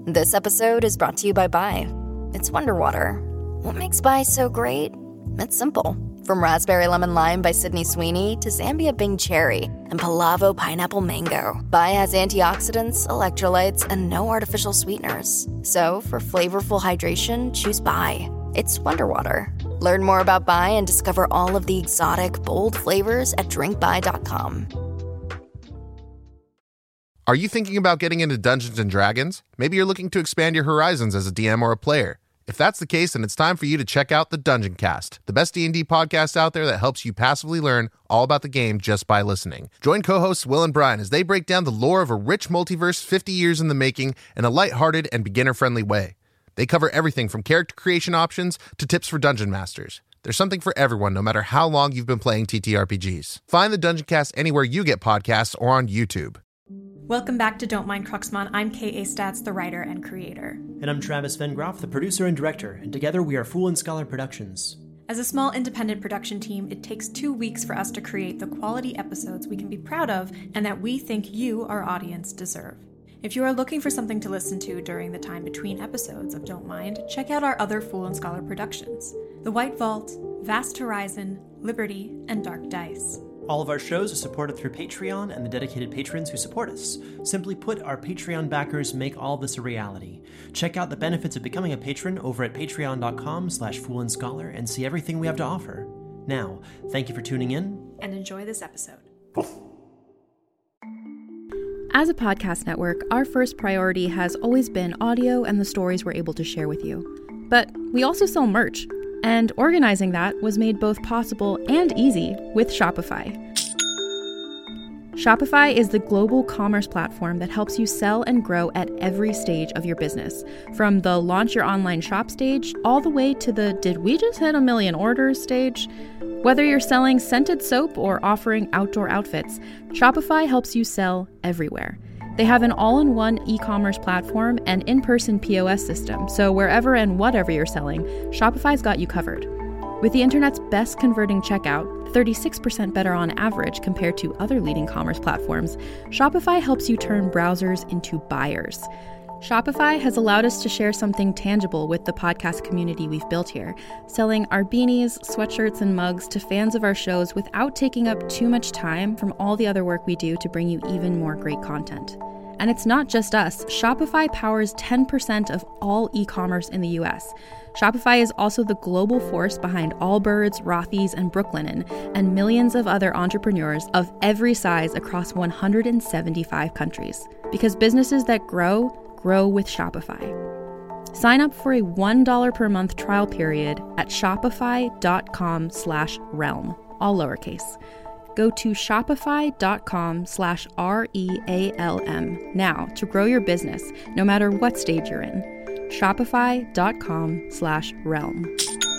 This episode is brought to you by Bai. It's Wonder Water. What makes Bai so great? It's simple. From Raspberry Lemon Lime by Sydney Sweeney to Zambia Bing Cherry and Palavo Pineapple Mango, Bai has antioxidants, electrolytes, and no artificial sweeteners. So for flavorful hydration, choose Bai. It's Wonder Water. Learn more about Bai and discover all of the exotic, bold flavors at drinkbai.com. Are you thinking about getting into Dungeons & Dragons? Maybe you're looking to expand your horizons as a DM or a player. If that's the case, then it's time for you to check out the Dungeon Cast, the best D&D podcast out there that helps you passively learn all about the game just by listening. Join co-hosts Will and Brian as they break down the lore of a rich multiverse 50 years in the making in a lighthearted and beginner-friendly way. They cover everything from character creation options to tips for dungeon masters. There's something for everyone, no matter how long you've been playing TTRPGs. Find the Dungeon Cast anywhere you get podcasts or on YouTube. Welcome back to Don't Mind Cruxmont. I'm K.A. Stats, the writer and creator. And I'm Travis Van Groff, the producer and director, and together we are Fool and Scholar Productions. As a small independent production team, it takes 2 weeks for us to create the quality episodes we can be proud of and that we think you, our audience, deserve. If you are looking for something to listen to during the time between episodes of Don't Mind, check out our other Fool and Scholar productions: The White Vault, Vast Horizon, Liberty, and Dark Dice. All of our shows are supported through Patreon and the dedicated patrons who support us. Simply put, our Patreon backers make all this a reality. Check out the benefits of becoming a patron over at patreon.com/foolandscholar and see everything we have to offer. Now, thank you for tuning in. And enjoy this episode. As a podcast network, our first priority has always been audio and the stories we're able to share with you. But we also sell merch. And organizing that was made both possible and easy with Shopify. Shopify is the global commerce platform that helps you sell and grow at every stage of your business, from the launch your online shop stage all the way to the did we just hit 1 million orders stage. Whether you're selling scented soap or offering outdoor outfits, Shopify helps you sell everywhere. They have an all-in-one e-commerce platform and in-person POS system, so wherever and whatever you're selling, Shopify's got you covered. With the internet's best converting checkout, 36% better on average compared to other leading commerce platforms, Shopify helps you turn browsers into buyers. Shopify has allowed us to share something tangible with the podcast community we've built here, selling our beanies, sweatshirts, and mugs to fans of our shows without taking up too much time from all the other work we do to bring you even more great content. And it's not just us. Shopify powers 10% of all e-commerce in the US. Shopify is also the global force behind Allbirds, Rothy's, and Brooklinen, and millions of other entrepreneurs of every size across 175 countries. Because businesses that grow with Shopify. Sign up for a $1 per month trial period at shopify.com/realm, all lowercase. Go to shopify.com/REALM now to grow your business, no matter what stage you're in. Shopify.com/realm.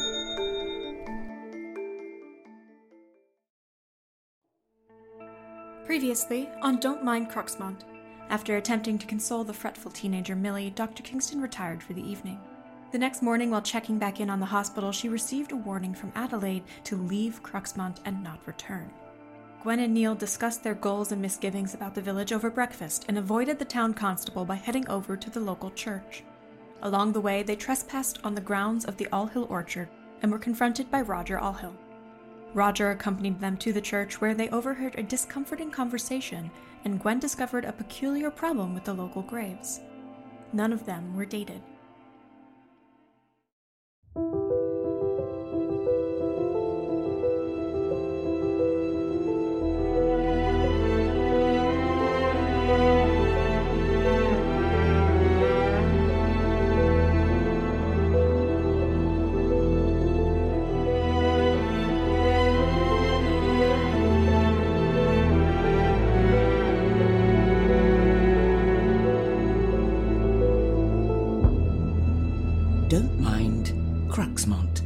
Previously on Don't Mind Cruxmont. After attempting to console the fretful teenager Millie, Dr. Kingston retired for the evening. The next morning, while checking back in on the hospital, she received a warning from Adelaide to leave Cruxmont and not return. Gwen and Neil discussed their goals and misgivings about the village over breakfast and avoided the town constable by heading over to the local church. Along the way, they trespassed on the grounds of the Allhill Orchard and were confronted by Roger Allhill. Roger accompanied them to the church, where they overheard a discomforting conversation, and Gwen discovered a peculiar problem with the local graves. None of them were dated. Don't Mind Cruxmont.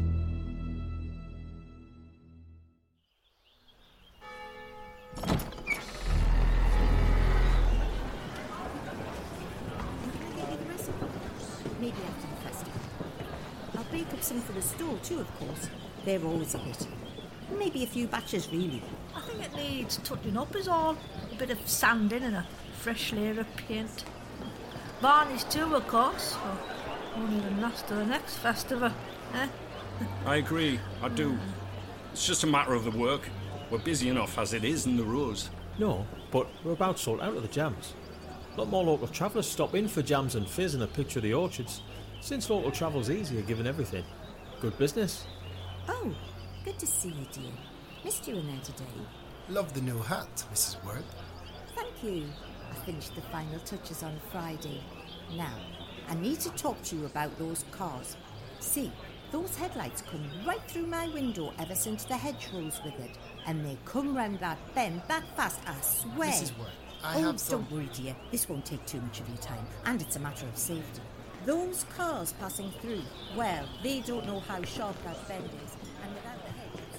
Maybe after the festival. I'll bake up some for the store too, of course. They're always a hit. Maybe a few batches, really. I think it needs touching up is all. A bit of sanding and a fresh layer of paint. Barney's too, of course. Won't even last to the next festival, eh? I agree, I do. It's just a matter of the work. We're busy enough as it is in the rows. No, but we're about sold out of the jams. A lot more local travellers stop in for jams and fizz and a picture of the orchards. Since local travel's easier given everything. Good business. Oh, good to see you, dear. Missed you in there today. Love the new hat, Mrs. Word. Thank you. I finished the final touches on Friday. Now, I need to talk to you about those cars. See, those headlights come right through my window ever since the hedgerows with it. And they come round that bend that fast, I swear. Mrs. Word, I have some... Don't worry, dear. This won't take too much of your time. And it's a matter of safety. Those cars passing through, well, they don't know how sharp that bend is. And without the hedges...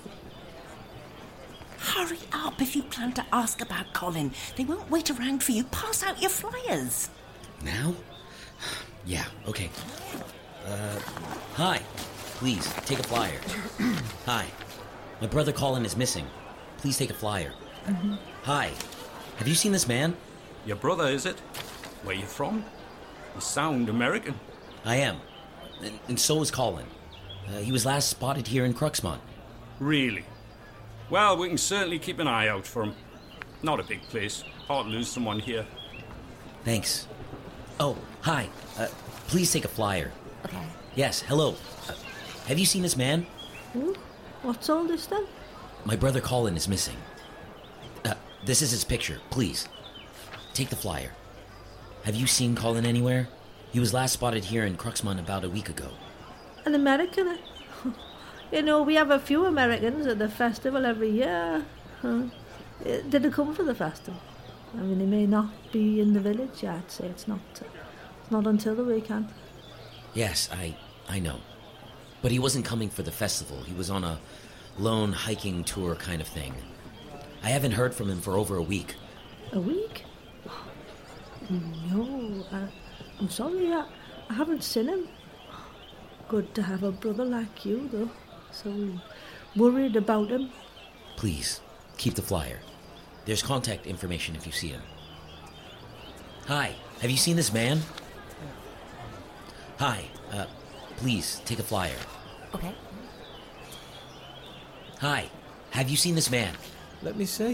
Hurry up if you plan to ask about Colin. They won't wait around for you. Pass out your flyers. Now? Yeah, okay. Hi. Please, take a flyer. Hi. My brother Colin is missing. Please take a flyer. Mm-hmm. Hi. Have you seen this man? Your brother, is it? Where you from? You sound American. I am. And so is Colin. He was last spotted here in Cruxmont. Really? Well, we can certainly keep an eye out for him. Not a big place. Hard to lose someone here. Thanks. Oh, hi. Please take a flyer. Okay. Yes, hello. Have you seen this man? What's all this then? My brother Colin is missing. This is his picture. Please, take the flyer. Have you seen Colin anywhere? He was last spotted here in Cruxmont about a week ago. An American? You know, we have a few Americans at the festival every year. Did they come for the festival? I mean, they may not be in the village yet, I'd say it's not until the weekend. Yes, I know. But he wasn't coming for the festival. He was on a lone hiking tour kind of thing. I haven't heard from him for over a week. A week? No, I'm sorry, I haven't seen him. Good to have a brother like you, though. So worried about him. Please, keep the flyer. There's contact information if you see him. Hi, have you seen this man? Hi, please, take a flyer. Okay. Hi, have you seen this man? Let me see.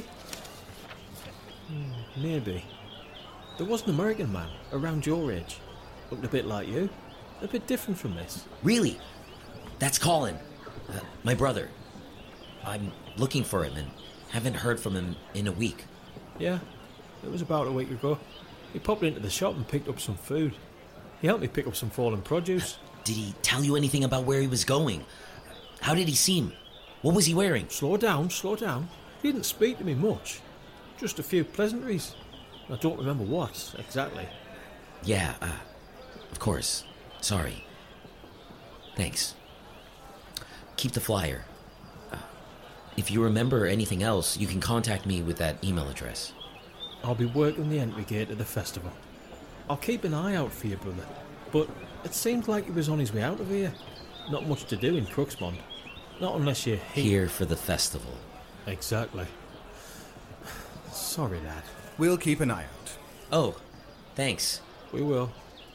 Maybe. There was an American man around your age. Looked a bit like you. A bit different from this. Really? That's Colin. My brother. I'm looking for him and haven't heard from him in a week. Yeah, it was about a week ago. He popped into the shop and picked up some food. He helped me pick up some fallen produce. Did he tell you anything about where he was going? How did he seem? What was he wearing? Slow down. He didn't speak to me much. Just a few pleasantries. I don't remember what, exactly. Yeah, of course. Sorry. Thanks. Keep the flyer. If you remember anything else, you can contact me with that email address. I'll be working the entry gate at the festival. I'll keep an eye out for you, brother. But it seemed like he was on his way out of here. Not much to do in Cruxmont. Not unless you're here for the festival. Exactly. Sorry, Dad. We'll keep an eye out. Oh, thanks. We will.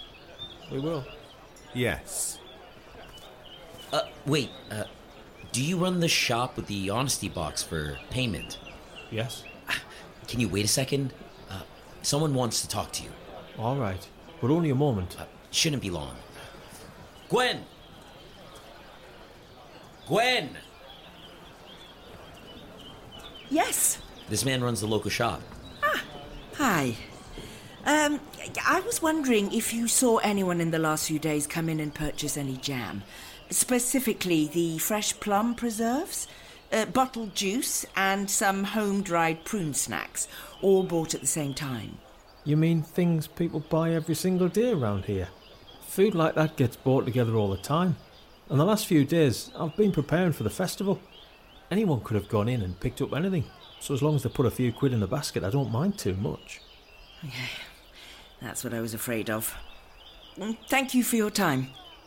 Yes. Wait, do you run the shop with the honesty box for payment? Yes. Can you wait a second? Someone wants to talk to you. All right, but only a moment. Shouldn't be long. Gwen! Gwen! Yes? This man runs the local shop. Hi. I was wondering if you saw anyone in the last few days come in and purchase any jam. Specifically the fresh plum preserves, bottled juice, and some home-dried prune snacks, all bought at the same time. You mean things people buy every single day around here? Food like that gets bought together all the time. And the last few days, I've been preparing for the festival. Anyone could have gone in and picked up anything. So as long as they put a few quid in the basket, I don't mind too much. Yeah, that's what I was afraid of. Thank you for your time.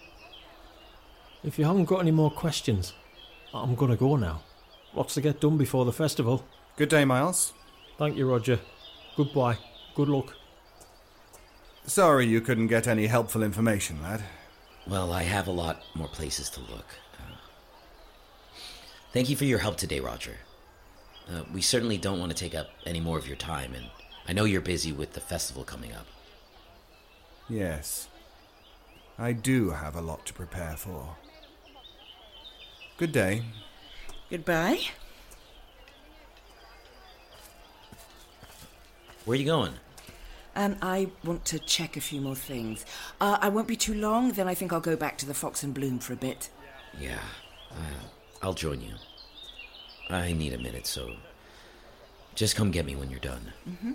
If you haven't got any more questions, I'm going to go now. Lots to get done before the festival. Good day, Miles. Thank you, Roger. Goodbye. Good luck. Sorry you couldn't get any helpful information, lad. Well, I have a lot more places to look. Thank you for your help today, Roger. We certainly don't want to take up any more of your time, and I know you're busy with the festival coming up. Yes. I do have a lot to prepare for. Good day. Goodbye. Where are you going? I want to check a few more things. I won't be too long, then I think I'll go back to the Fox and Bloom for a bit. Yeah, I'll join you. I need a minute, so just come get me when you're done. Mm-hmm.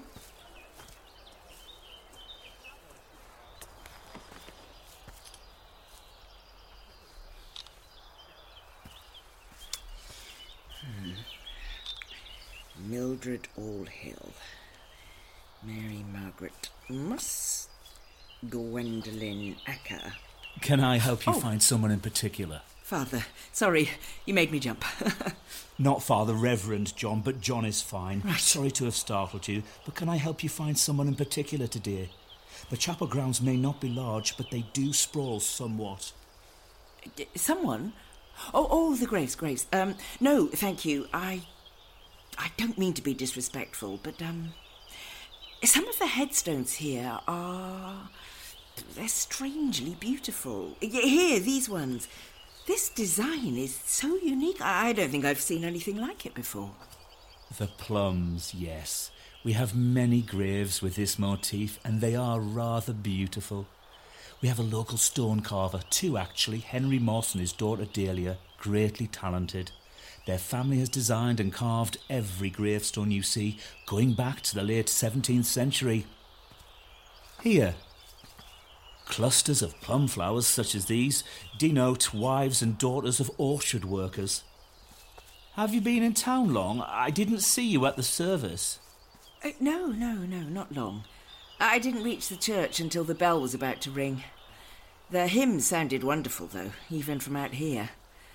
Mildred Allhill. Mary Margaret Moss. Gwendolyn Acker. Can I help you find someone in particular? Father, sorry, you made me jump. Not Father Reverend John, but John is fine. Right. Sorry to have startled you, but can I help you find someone in particular today? The chapel grounds may not be large, but they do sprawl somewhat. Someone? Oh, the Graves. No, thank you. I don't mean to be disrespectful, but, some of the headstones here they're strangely beautiful. Here, these ones. This design is so unique. I don't think I've seen anything like it before. The plums, yes. We have many graves with this motif, and they are rather beautiful. We have a local stone carver, two actually, Henry Moss and his daughter Dahlia, greatly talented. Their family has designed and carved every gravestone you see, going back to the late 17th century. Here, clusters of plum flowers such as these denote wives and daughters of orchard workers. Have you been in town long? I didn't see you at the service. No, not long. I didn't reach the church until the bell was about to ring. The hymn sounded wonderful, though, even from out here.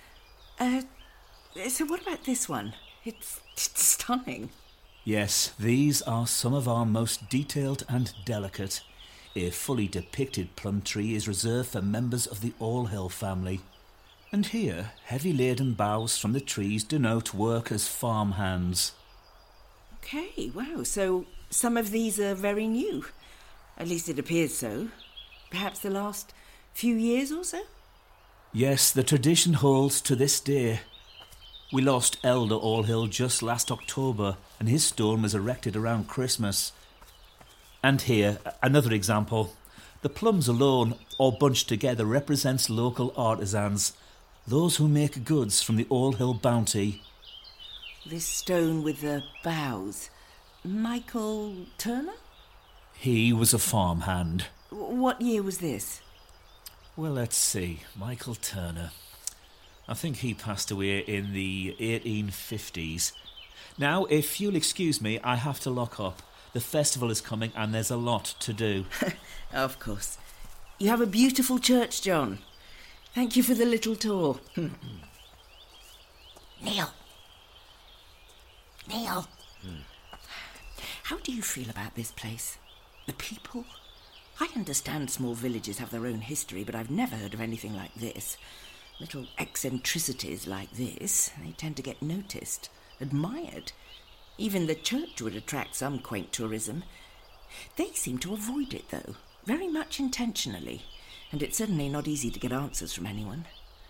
So what about this one? It's stunning. Yes, these are some of our most detailed and delicate. A fully depicted plum tree is reserved for members of the Allhill family. And here, heavy laden boughs from the trees denote work as farm hands. Okay, wow, so some of these are very new. At least it appears so. Perhaps the last few years or so? Yes, the tradition holds to this day. We lost Elder Allhill just last October, and his stone was erected around Christmas. And here, another example. The plums alone, or bunched together, represents local artisans, those who make goods from the Allhill bounty. This stone with the boughs. Michael Turner? He was a farmhand. What year was this? Well, let's see. Michael Turner. I think he passed away in the 1850s. Now, if you'll excuse me, I have to lock up. The festival is coming and there's a lot to do. Of course. You have a beautiful church, John. Thank you for the little tour. Neil. How do you feel about this place? The people? I understand small villages have their own history, but I've never heard of anything like this. Little eccentricities like this, they tend to get noticed, admired. Even the church would attract some quaint tourism. They seem to avoid it, though, very much intentionally, and it's certainly not easy to get answers from anyone.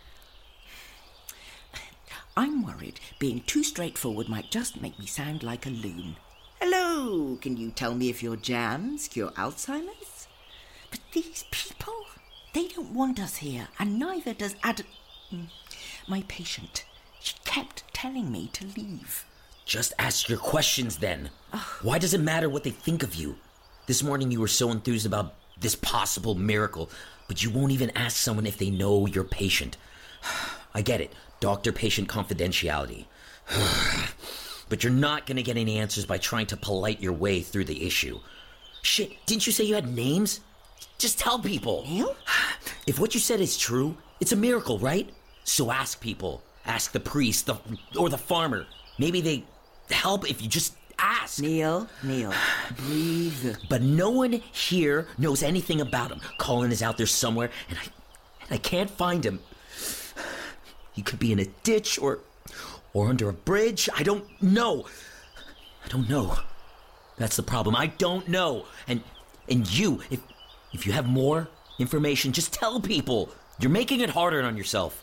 I'm worried being too straightforward might just make me sound like a loon. Hello, can you tell me if your jams cure Alzheimer's? But these people, they don't want us here, and neither does my patient. She kept telling me to leave. Just ask your questions then. Why does it matter what they think of you? This morning you were so enthused about this possible miracle, but you won't even ask someone if they know your patient. I get it. Doctor-patient confidentiality. But you're not going to get any answers by trying to polite your way through the issue. Shit, didn't you say you had names? Just tell people. Neil? If what you said is true, it's a miracle, right? So ask people. Ask the priest or the farmer. Maybe they help if you just ask. Neil, breathe. But no one here knows anything about him. Colin is out there somewhere, and I can't find him. He could be in a ditch or under a bridge. I don't know. That's the problem. I don't know. And you, if you have more information, just tell people. You're making it harder on yourself.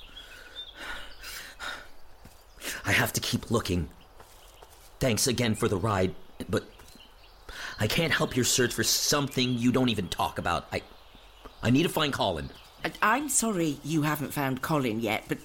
I have to keep looking. Thanks again for the ride, but I can't help your search for something you don't even talk about. I need to find Colin. I'm sorry you haven't found Colin yet, but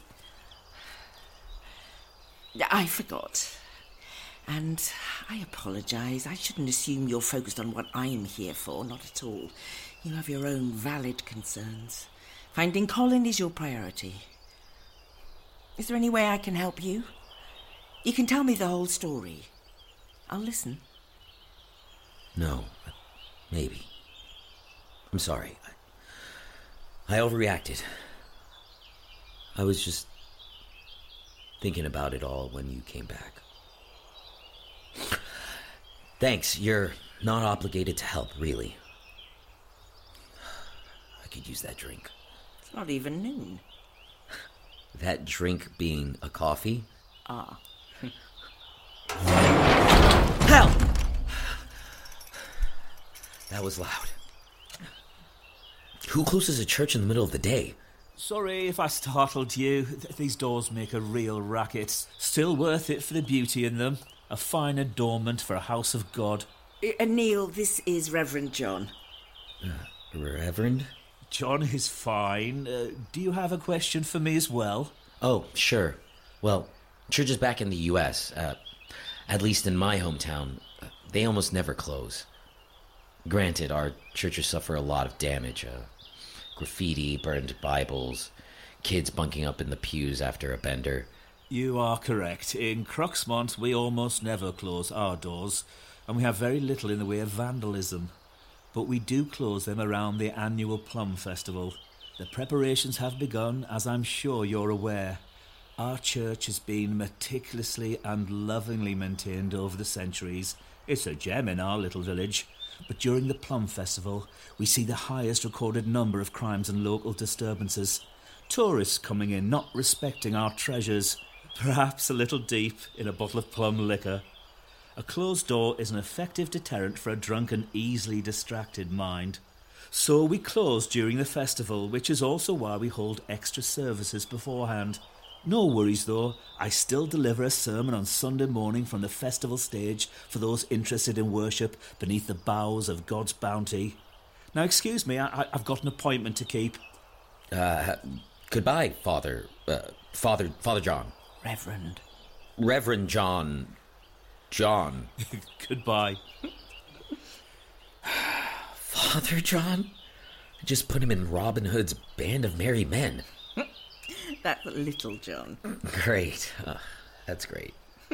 I forgot. And I apologise. I shouldn't assume you're focused on what I'm here for. Not at all. You have your own valid concerns. Finding Colin is your priority. Is there any way I can help you? You can tell me the whole story. I'll listen. No, maybe. I'm sorry. I overreacted. I was just thinking about it all when you came back. Thanks, you're not obligated to help, really. I could use that drink. It's not even noon. That drink being a coffee? Ah. Help! That was loud. Who closes a church in the middle of the day? Sorry if I startled you. These doors make a real racket. Still worth it for the beauty in them. A fine adornment for a house of God. Neil, this is Reverend John. Reverend? John is fine. Do you have a question for me as well? Oh, sure. Well, churches back in the U.S., at least in my hometown, they almost never close. Granted, our churches suffer a lot of damage. Graffiti, burned Bibles, kids bunking up in the pews after a bender. You are correct. In Croxmont, we almost never close our doors, and we have very little in the way of vandalism. But we do close them around the annual Plum Festival. The preparations have begun, as I'm sure you're aware. Our church has been meticulously and lovingly maintained over the centuries. It's a gem in our little village. But during the Plum Festival, we see the highest recorded number of crimes and local disturbances. Tourists coming in not respecting our treasures, perhaps a little deep in a bottle of plum liquor. A closed door is an effective deterrent for a drunken, easily distracted mind. So we close during the festival, which is also why we hold extra services beforehand. No worries though, I still deliver a sermon on Sunday morning from the festival stage for those interested in worship beneath the boughs of God's bounty. Now excuse me, I've got an appointment to keep. Goodbye, Father John. Reverend John. Goodbye. Father John? I just put him in Robin Hood's Band of Merry Men. That little John. Great. That's great.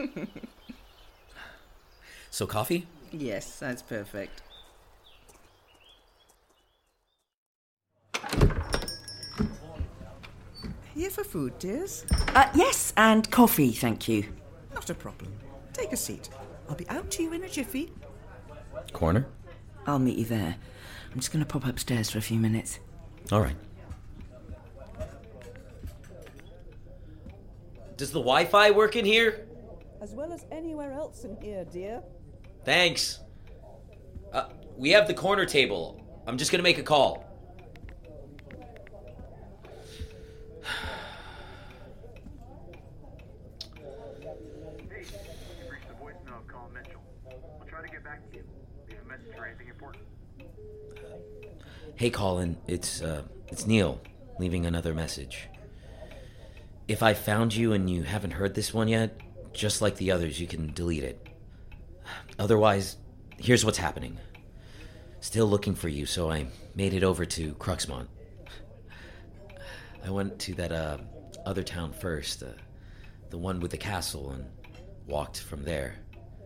So, coffee? Yes, that's perfect. Here for food, dears? Yes, and coffee, thank you. Not a problem. Take a seat. I'll be out to you in a jiffy. Corner? I'll meet you there. I'm just going to pop upstairs for a few minutes. All right. Does the Wi-Fi work in here? As well as anywhere else in here, dear. Thanks. We have the corner table. I'm just going to make a call. Hey, you've reached the voicemail of Colin Mitchell. I'll try to get back to you. Leave a message for anything important. Hey, Colin. It's Neil, leaving another message. If I found you and you haven't heard this one yet, just like the others, you can delete it. Otherwise, here's what's happening. Still looking for you, so I made it over to Croxmont. I went to that other town first, the one with the castle, and walked from there.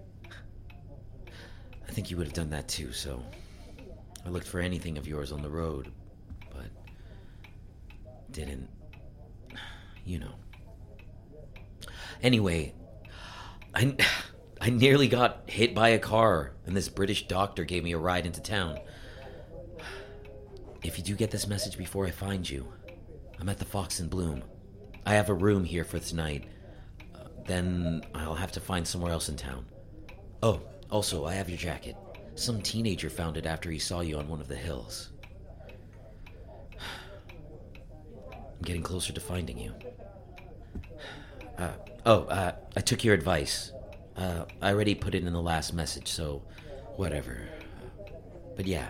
I think you would have done that too, so I looked for anything of yours on the road, but didn't. You know. Anyway, I I nearly got hit by a car, and this British doctor gave me a ride into town. If you do get this message before I find you, I'm at the Fox and Bloom. I have a room here for tonight. Then I'll have to find somewhere else in town. Oh, also, I have your jacket. Some teenager found it after he saw you on one of the hills. I'm getting closer to finding you. I took your advice. I already put it in the last message, so whatever. But yeah,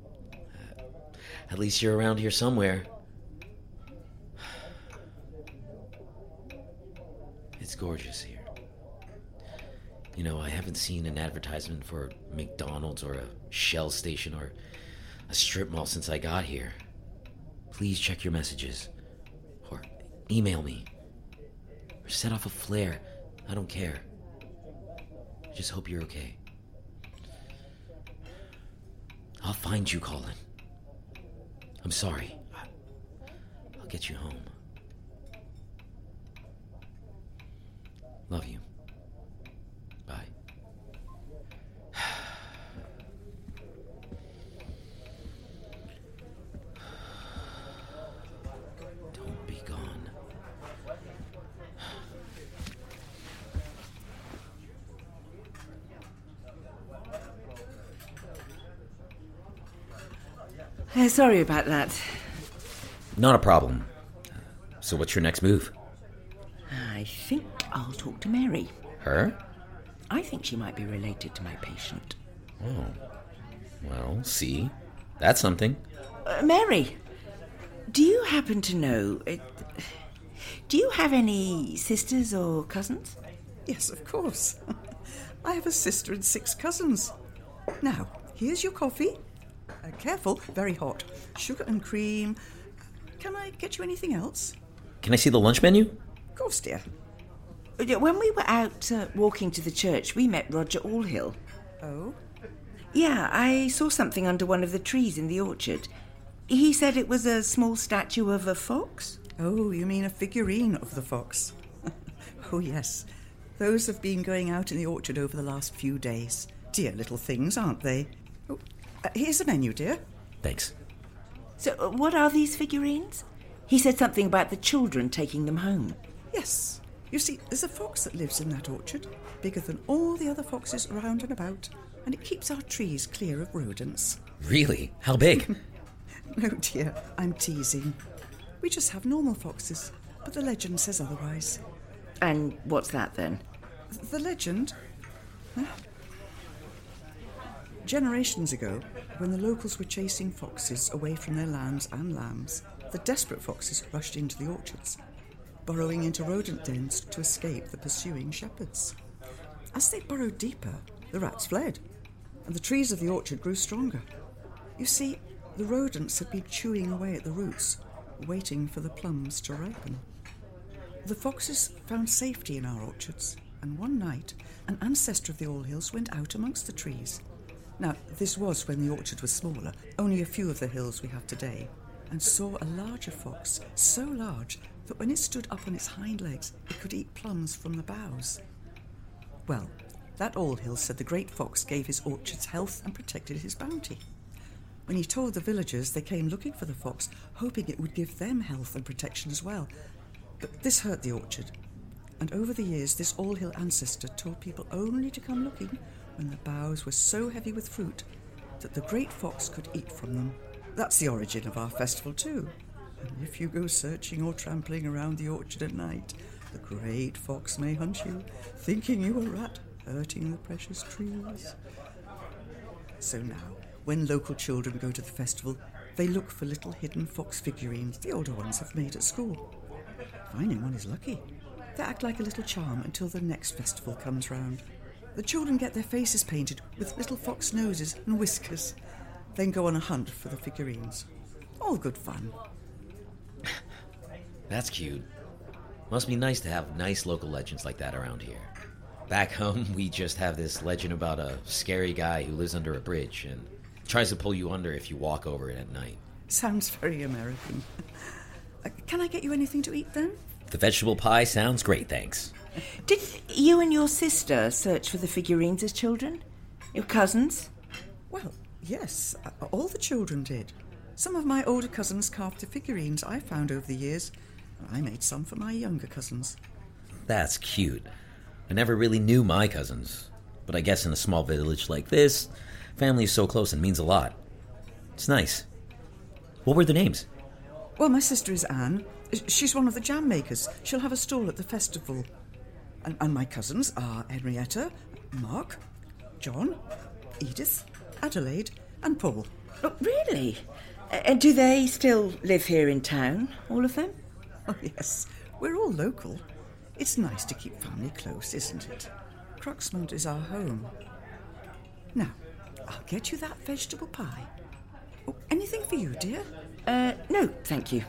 at least you're around here somewhere. It's gorgeous here. You know, I haven't seen an advertisement for McDonald's or a Shell station or a strip mall since I got here. Please check your messages. Or email me. Or set off a flare. I don't care. I just hope you're okay. I'll find you, Colin. I'm sorry. I'll get you home. Love you. Bye. Don't be gone. Sorry about that. Not a problem. So what's your next move? I think I'll talk to Mary. Her? I think she might be related to my patient. Oh. Well, see? That's something. Mary, do you happen to know... do you have any sisters or cousins? Yes, of course. I have a sister and 6 cousins. Now, here's your coffee. Careful, very hot. Sugar and cream. Can I get you anything else? Can I see the lunch menu? Of course, dear. When we were out walking to the church, we met Roger Allhill. Oh? Yeah, I saw something under one of the trees in the orchard. He said it was a small statue of a fox? Oh, you mean a figurine of the fox? Oh, yes. Those have been going out in the orchard over the last few days. Dear little things, aren't they? Oh, here's a menu, dear. Thanks. So, what are these figurines? He said something about the children taking them home. Yes. You see, there's a fox that lives in that orchard, bigger than all the other foxes around and about, and it keeps our trees clear of rodents. Really? How big? No, dear, I'm teasing. We just have normal foxes, but the legend says otherwise. And what's that, then? The legend? Huh? Generations ago, when the locals were chasing foxes away from their lambs and lambs, the desperate foxes rushed into the orchards, burrowing into rodent dens to escape the pursuing shepherds. As they burrowed deeper, the rats fled, and the trees of the orchard grew stronger. You see, the rodents had been chewing away at the roots, waiting for the plums to ripen. The foxes found safety in our orchards, and one night, an ancestor of the Allhills went out amongst the trees. Now, this was when the orchard was smaller, only a few of the hills we have today, and saw a larger fox, so large that when it stood up on its hind legs, it could eat plums from the boughs. Well, that Allhill said the great fox gave his orchards health and protected his bounty. When he told the villagers, they came looking for the fox, hoping it would give them health and protection as well. But this hurt the orchard, and over the years this Allhill ancestor told people only to come looking when the boughs were so heavy with fruit that the great fox could eat from them. That's the origin of our festival too. And if you go searching or trampling around the orchard at night, the great fox may hunt you, thinking you a rat, hurting the precious trees. So now, when local children go to the festival, they look for little hidden fox figurines the older ones have made at school. Finding one is lucky. They act like a little charm until the next festival comes round. The children get their faces painted with little fox noses and whiskers, then go on a hunt for the figurines. All good fun. That's cute. Must be nice to have nice local legends like that around here. Back home, we just have this legend about a scary guy who lives under a bridge and tries to pull you under if you walk over it at night. Sounds very American. Can I get you anything to eat then? The vegetable pie sounds great, thanks. Did you and your sister search for the figurines as children? Your cousins? Well, yes, all the children did. Some of my older cousins carved the figurines I found over the years. I made some for my younger cousins. That's cute. I never really knew my cousins, but I guess in a small village like this, family is so close and means a lot. It's nice. What were their names? Well, my sister is Anne. She's one of the jam makers. She'll have a stall at the festival. And my cousins are Henrietta, Mark, John, Edith, Adelaide, and Paul. Oh, really? And do they still live here in town, all of them? Oh, yes. We're all local. It's nice to keep family close, isn't it? Croxmont is our home. Now, I'll get you that vegetable pie. Oh, anything for you, dear? No, thank you.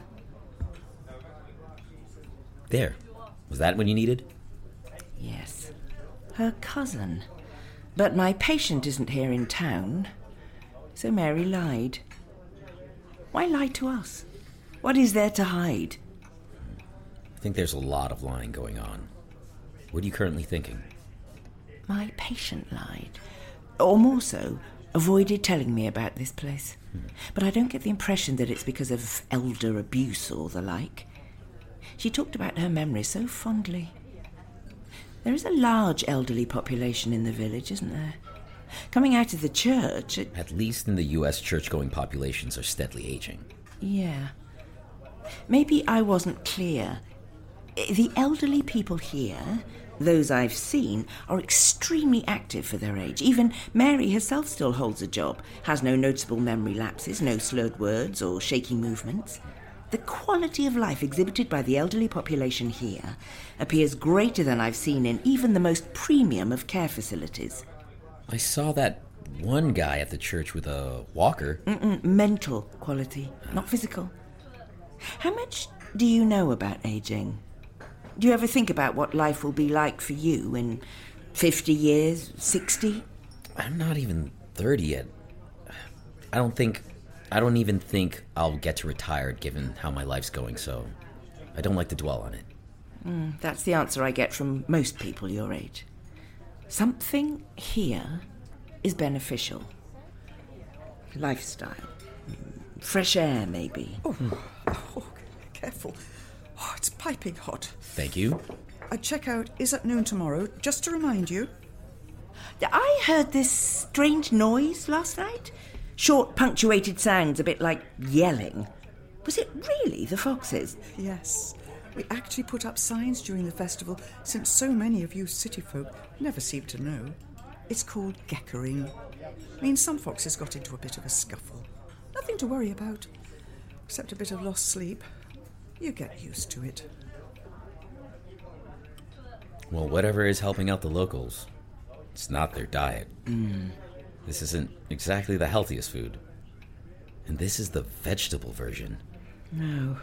There. Was that what you needed? Yes. Her cousin. But my patient isn't here in town, so Mary lied. Why lie to us? What is there to hide? I think there's a lot of lying going on. What are you currently thinking? My patient lied. Or more so, avoided telling me about this place. But I don't get the impression that it's because of elder abuse or the like. She talked about her memory so fondly. There is a large elderly population in the village, isn't there? Coming out of the church... At least in the U.S., church-going populations are steadily aging. Yeah. Maybe I wasn't clear. The elderly people here, those I've seen, are extremely active for their age. Even Mary herself still holds a job, has no noticeable memory lapses, no slurred words or shaky movements. The quality of life exhibited by the elderly population here appears greater than I've seen in even the most premium of care facilities. I saw that one guy at the church with a walker. Mental quality, not physical. How much do you know about aging? Do you ever think about what life will be like for you in 50 years, 60? I'm not even 30 yet. I don't even think I'll get to retire given how my life's going, so I don't like to dwell on it. That's the answer I get from most people your age. Something here is beneficial. Lifestyle. Fresh air, maybe. Oh, careful. Oh, it's piping hot. Thank you. A checkout is at noon tomorrow, just to remind you. I heard this strange noise last night. Short, punctuated sounds, a bit like yelling. Was it really the foxes? Yes. We actually put up signs during the festival, since so many of you city folk never seem to know. It's called geckering. Means some foxes got into a bit of a scuffle. Nothing to worry about, except a bit of lost sleep. You get used to it. Well, whatever is helping out the locals, it's not their diet. This isn't exactly the healthiest food. And this is the vegetable version. No.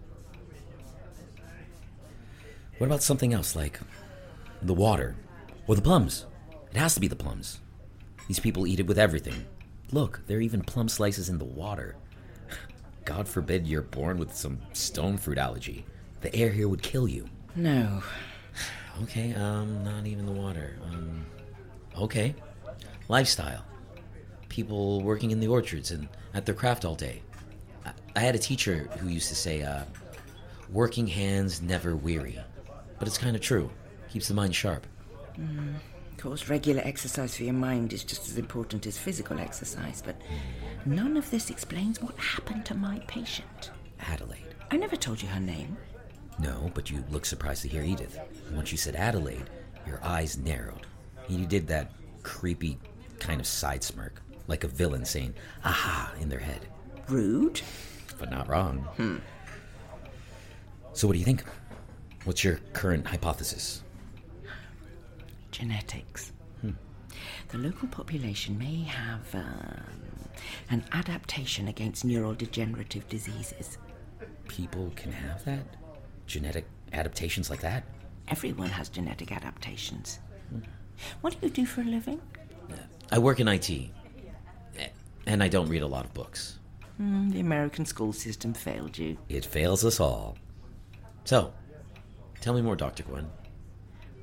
What about something else, like the water? Or the plums? It has to be the plums. These people eat it with everything. Look, there are even plum slices in the water. God forbid you're born with some stone fruit allergy. The air here would kill you. No. Okay, not even the water. Okay. Lifestyle. People working in the orchards and at their craft all day. I had a teacher who used to say, working hands never weary. But it's kind of true. Keeps the mind sharp. Of course, regular exercise for your mind is just as important as physical exercise, but none of this explains what happened to my patient. Adelaide. I never told you her name. No, but you look surprised to hear Edith. And once you said Adelaide, your eyes narrowed. And you did that creepy kind of side smirk, like a villain saying, aha, in their head. Rude. But not wrong. So what do you think? What's your current hypothesis? Genetics. The local population may have an adaptation against neurodegenerative diseases. People can have that? Genetic adaptations like that? Everyone has genetic adaptations. What do you do for a living? I work in IT. And I don't read a lot of books. The American school system failed you. It fails us all. So, tell me more, Dr. Gwen.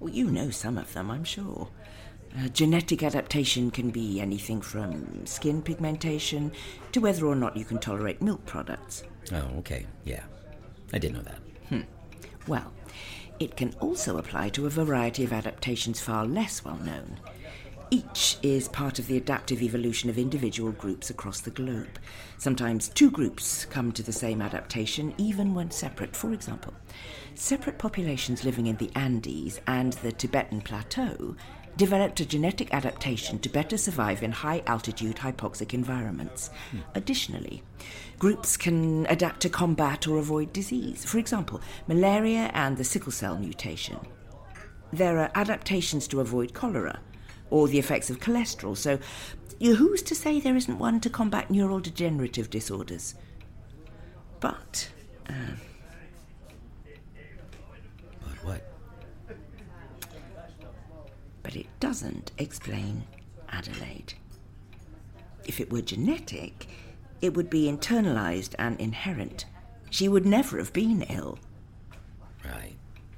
Well, you know some of them, I'm sure. Genetic adaptation can be anything from skin pigmentation to whether or not you can tolerate milk products. Oh, okay. Yeah. I did know that. Well, it can also apply to a variety of adaptations far less well known. Each is part of the adaptive evolution of individual groups across the globe. Sometimes two groups come to the same adaptation, even when separate. For example, separate populations living in the Andes and the Tibetan Plateau developed a genetic adaptation to better survive in high-altitude hypoxic environments. Additionally, groups can adapt to combat or avoid disease. For example, malaria and the sickle cell mutation. There are adaptations to avoid cholera or the effects of cholesterol, so who's to say there isn't one to combat neurodegenerative disorders? But what? But it doesn't explain Adelaide. If it were genetic, it would be internalized and inherent. She would never have been ill. Right.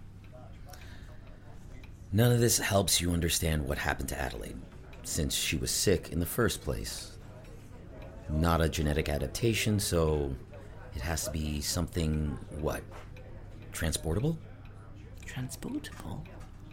None of this helps you understand what happened to Adelaide, since she was sick in the first place. Not a genetic adaptation, so it has to be something, what? Transportable? Transportable?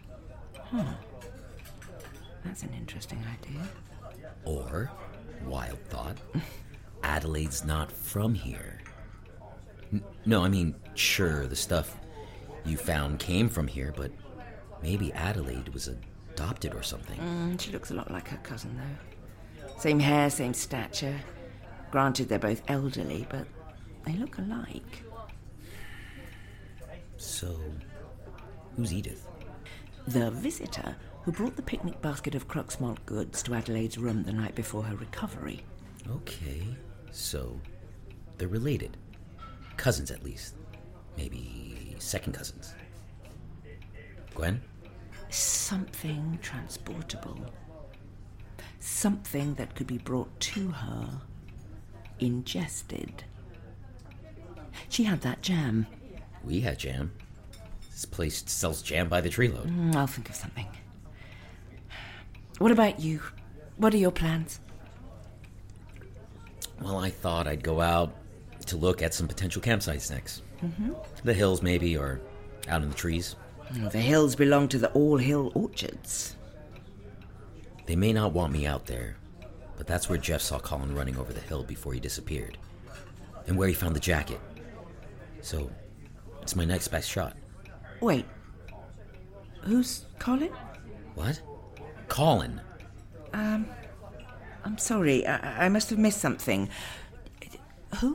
That's an interesting idea. Or, wild thought, Adelaide's not from here. No, I mean, sure, the stuff you found came from here, but maybe Adelaide was adopted or something. She looks a lot like her cousin, though. Same hair, same stature. Granted, they're both elderly, but they look alike. So, who's Edith? The visitor who brought the picnic basket of Cruxmont goods to Adelaide's room the night before her recovery. Okay, so they're related. Cousins, at least. Maybe second cousins. Gwen? Something transportable. Something that could be brought to her. Ingested. She had that jam. We had jam. This place sells jam by the treeload. I'll think of something. What about you? What are your plans? Well, I thought I'd go out to look at some potential campsites next. Mm-hmm. The hills, maybe, or out in the trees. The hills belong to the All Hill Orchards. They may not want me out there, but that's where Jeff saw Colin running over the hill before he disappeared. And where he found the jacket. So, it's my next best shot. Wait. Who's Colin? What? Colin. I'm sorry. I must have missed something. Who?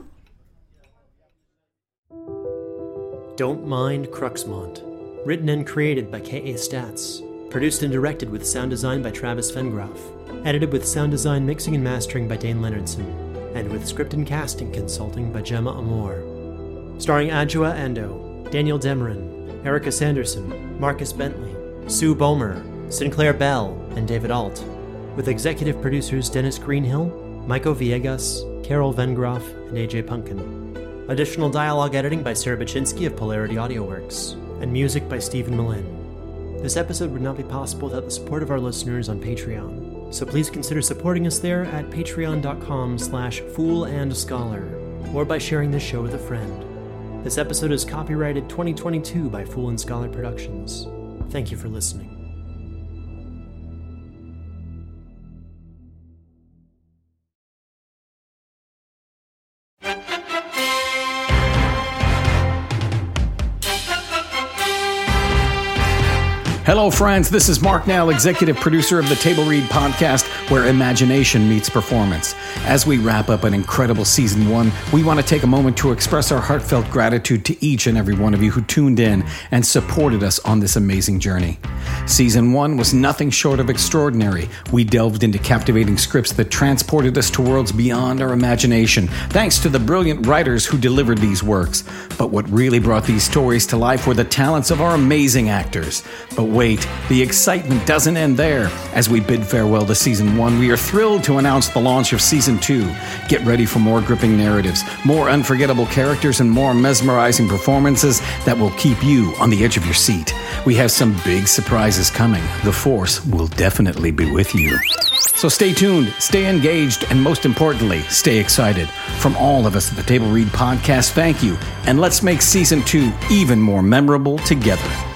Don't Mind Cruxmont. Written and created by K.A. Statz. Produced and directed with sound design by Travis Vengroff. Edited with sound design, mixing and mastering by Dane Leonardson. And with script and casting consulting by Gemma Amor. Starring Adjoa Ando, Daniel Demerin, Erica Sanderson, Marcus Bentley, Sue Bomer, Sinclair Bell, and David Alt. With executive producers Dennis Greenhill, Michael Villegas, Carol Vengroff, and AJ Pumpkin. Additional dialogue editing by Sarah Baczynski of Polarity Audio Works, and music by Stephen Millen. This episode would not be possible without the support of our listeners on Patreon, so please consider supporting us there at patreon.com/foolandscholar, or by sharing this show with a friend. This episode is copyrighted 2022 by Fool and Scholar Productions. Thank you for listening. Hello, friends. This is Mark Nell, executive producer of the Table Read podcast, where imagination meets performance. As we wrap up an incredible season 1, we want to take a moment to express our heartfelt gratitude to each and every one of you who tuned in and supported us on this amazing journey. Season 1 was nothing short of extraordinary. We delved into captivating scripts that transported us to worlds beyond our imagination, thanks to the brilliant writers who delivered these works. But what really brought these stories to life were the talents of our amazing actors. But wait, the excitement doesn't end there. As we bid farewell to Season 1, we are thrilled to announce the launch of Season 2. Get ready for more gripping narratives, more unforgettable characters, and more mesmerizing performances that will keep you on the edge of your seat. We have some big surprises coming. The Force will definitely be with you. So stay tuned, stay engaged, and most importantly, stay excited. From all of us at the Table Read Podcast, thank you, and let's make Season 2 even more memorable together.